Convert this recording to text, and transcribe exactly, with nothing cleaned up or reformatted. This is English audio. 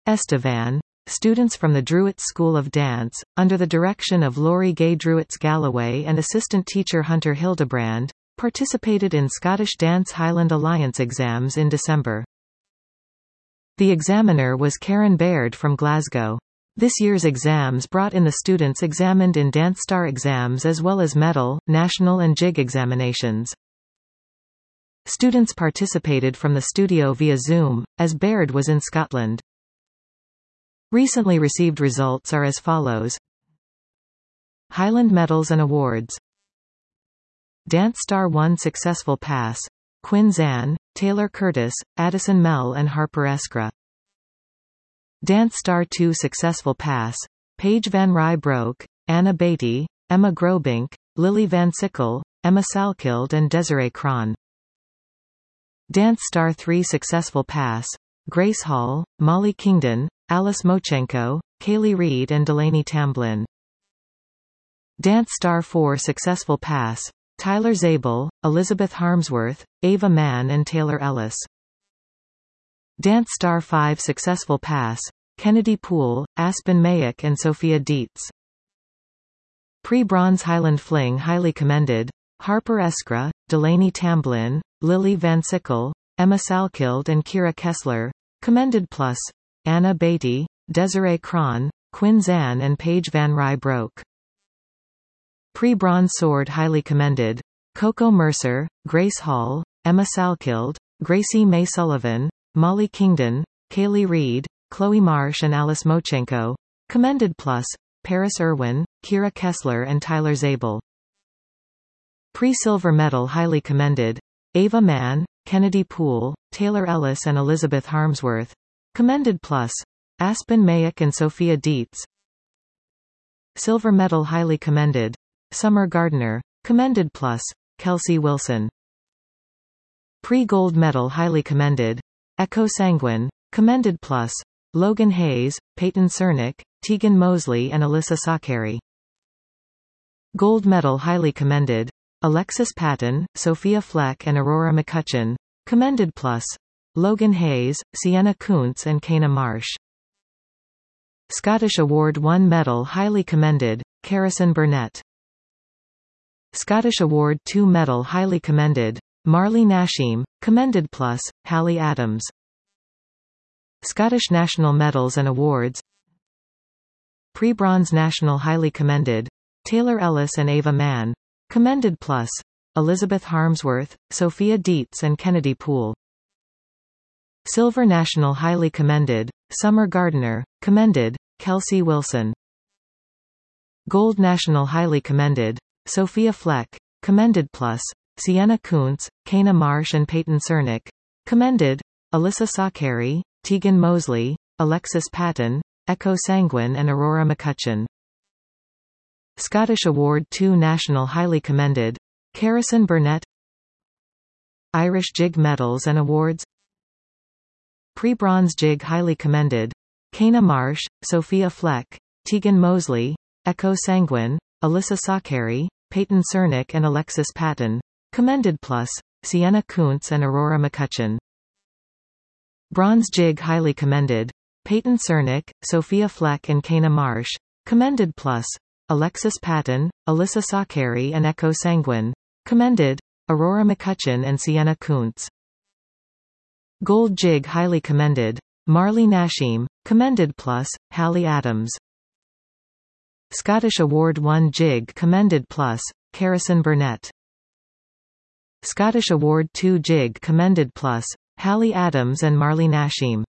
Estevan. Students from the Druitt School of Dance, under the direction of Laurie Gay Druitt Galloway and assistant teacher Hunter Hildebrand, participated in Scottish Dance Highland Alliance exams in December. The examiner was Karen Baird from Glasgow. This year's exams brought in the students examined in DanceStar exams as well as medal, national and jig examinations. Students participated from the studio via Zoom, as Baird was in Scotland. Recently received results are as follows. Highland Medals and Awards. DanceStar one Successful Pass. Quinn Zan, Taylor Curtis, Addison Mell and Harper Eskra. DanceStar two Successful Pass. Paige Van Rybroek, Anna Beatty, Emma Grobink, Lily Van Sickle, Emma Salkild and Desiree Cron. DanceStar three Successful Pass. Grace Hall, Molly Kingdon, Alice Mochenko, Kaylee Reed and Delaney Tamblin. DanceStar four Successful Pass. Tyler Zabel, Elizabeth Harmsworth, Ava Mann and Taylor Ellis. DanceStar five Successful Pass. Kennedy Poole, Aspen Mayak and Sophia Dietz. Pre-Bronze Highland Fling highly commended. Harper Eskra, Delaney Tamblin, Lily Van Sickle, Emma Salkild and Kira Kessler. Commended Plus. Anna Beatty, Desiree Cron, Quinn Zan and Paige Van Rybroek. Pre-Bronze Sword highly commended. Coco Mercer, Grace Hall, Emma Salkild, Gracie May Sullivan, Molly Kingdon, Kaylee Reed, Chloe Marsh and Alice Mochenko. Commended Plus. Paris Irwin, Kira Kessler and Tyler Zabel. Pre-Silver Medal highly commended. Ava Mann, Kennedy Poole, Taylor Ellis and Elizabeth Harmsworth. Commended Plus. Aspen Mayak and Sophia Dietz. Silver Medal highly commended. Summer Gardner. Commended Plus. Kelsey Wilson. Pre-Gold Medal highly commended. Echo Sanguine. Commended Plus. Logan Hayes, Peyton Cernick, Tegan Mosley and Alyssa Sakari. Gold Medal highly commended. Alexis Patton, Sophia Fleck and Aurora McCutcheon. Commended Plus. Logan Hayes, Sienna Kuntz and Kana Marsh. Scottish Award one Medal highly commended. Carison Burnett. Scottish Award two Medal highly commended. Marley Nashim. Commended Plus. Hallie Adams. Scottish National Medals and Awards. Pre-Bronze National highly commended. Taylor Ellis and Ava Mann. Commended Plus. Elizabeth Harmsworth, Sophia Dietz and Kennedy Poole. Silver National highly commended. Summer Gardner. Commended. Kelsey Wilson. Gold National highly commended. Sophia Fleck. Commended Plus. Sienna Kuntz, Kana Marsh and Peyton Cernick. Commended. Alyssa Sakari, Tegan Mosley, Alexis Patton, Echo Sanguine and Aurora McCutcheon. Scottish Award two National highly commended. Carison Burnett. Irish Jig Medals and Awards. Pre-Bronze Jig highly commended. Kana Marsh, Sophia Fleck, Tegan Mosley, Echo Sanguine, Alyssa Sakari, Peyton Cernick and Alexis Patton. Commended Plus. Sienna Kuntz and Aurora McCutcheon. Bronze Jig highly commended. Peyton Cernick, Sophia Fleck and Kana Marsh. Commended Plus. Alexis Patton, Alyssa Sakari and Echo Sanguine. Commended. Aurora McCutcheon and Sienna Kuntz. Gold Jig highly commended. Marley Nashim. Commended Plus. Hallie Adams. Scottish Award one Jig commended Plus. Carison Burnett. Scottish Award two Jig commended Plus. Hallie Adams and Marley Nashim.